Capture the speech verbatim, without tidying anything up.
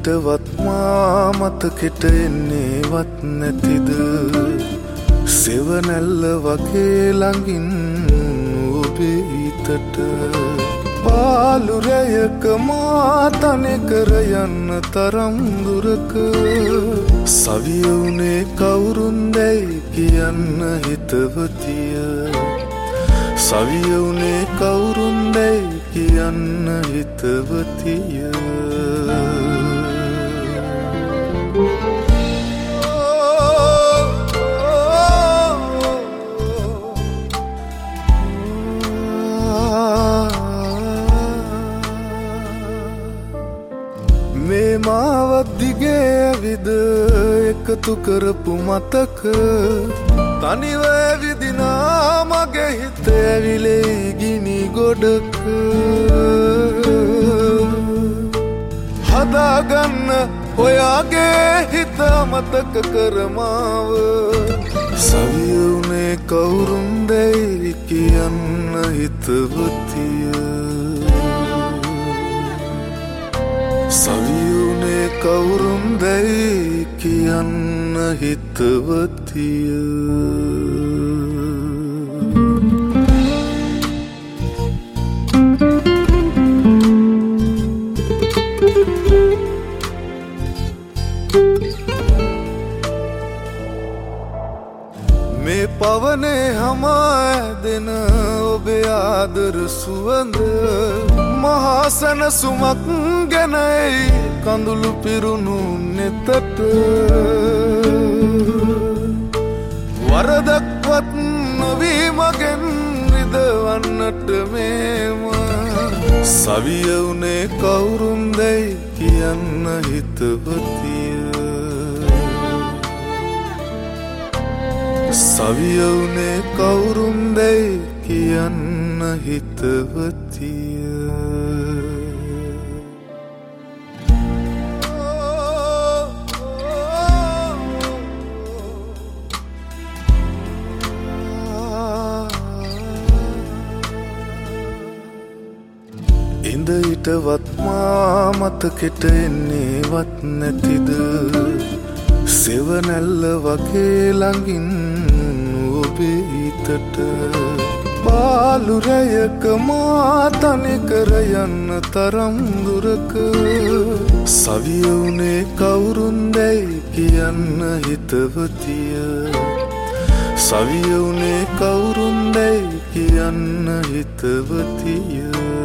හිටවත් මා මතකෙට එන්නේවත් නැතිද සෙවනැල්ල වගේ ළඟින් ඔබේ හිතට පාලුරයක මා තනිකර යන්න තරම් දුරක සවියුනේ කවුරුන්දැයි කියන්න හිතවතිය සවියුනේ කවුරුන්දැයි කියන්න හිතවතිය මේ මාවත් දිගේ ඇවිද එකතු කරපු මතක තනිව ඇවිදිනා මගේ හිත ඇවිලේ ගිනි ගොඩක හදාගන්න ඔයාගේ හිත මතක කරමාව සවියුනේ කවුරුන්දැයි කියන්න හිතවතිය සවියුනේ කවුරුන්දැයි කියන්න හිතවතිය මේ පවනේ හමා ඇදෙන ඔබේ ආදර සුවඳ මහා සැනසුමක් ගැනයි කඳුළු පිරුණු නෙතට වරදක්වත් නොවී මගෙන් රිදවන්නට මේම සවියුනේ කවුරුන්දැයි කියන්න හිතවතිය සවියුනේ කවුරුන්දැයි කියන්න හිතවතිය ඉඳ හිටවත් මා මතකෙට එන්නේවත් නැතිද සෙවනැල්ල වගේ ළඟින් ඔබේ හිතට පාලුරයක මා තනිකර යන්න තරම් දුරක සවියුනේ කවුරුන්දැයි කියන්න හිතවතිය සවියුනේ කවුරුන්දැයි කියන්න හිතවතිය